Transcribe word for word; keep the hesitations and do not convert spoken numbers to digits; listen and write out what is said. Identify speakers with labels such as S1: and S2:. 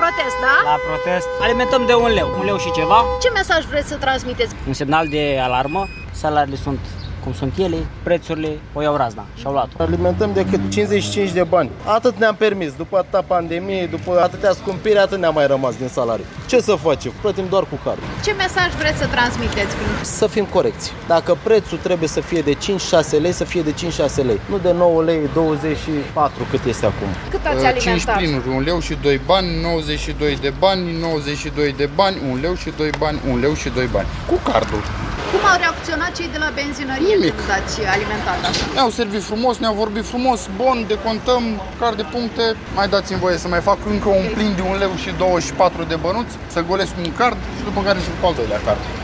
S1: protest, da?
S2: La protest. Alimentăm de un leu, un leu și ceva.
S1: Ce mesaj vreți să transmiteți?
S2: Un semnal de alarmă, salariile sunt cum sunt ele, prețurile o iau razna și au luat-o.
S3: Alimentăm decât cincizeci și cinci de bani. Atât ne-am permis, după atâta pandemie, după atâtea scumpiri, atât ne-a mai rămas din salariu. Ce să facem? Plătim doar cu card.
S1: Ce mesaj vreți să transmiteți?
S3: Să fim corecți. Dacă prețul trebuie să fie de cinci șase lei, să fie de cinci șase lei. Nu de nouă lei douăzeci și patru cât este acum.
S1: Cât ați alimentat?
S4: cinci plinuri, un leu și doi bani, nouăzeci și doi de bani, nouăzeci și doi de bani, un leu și doi bani, un leu și doi bani. Cu cardul.
S1: Cum au reacționat cei de la benzinărie
S4: Nimic.
S1: când dați alimentat așa?
S4: Ne-au servit frumos, ne-au vorbit frumos, bun, decontăm, card de puncte. Mai dați-mi voie să mai fac încă un plin de un leu și douăzeci și patru de bănuți, să golesc un card și după care să fac al doilea card.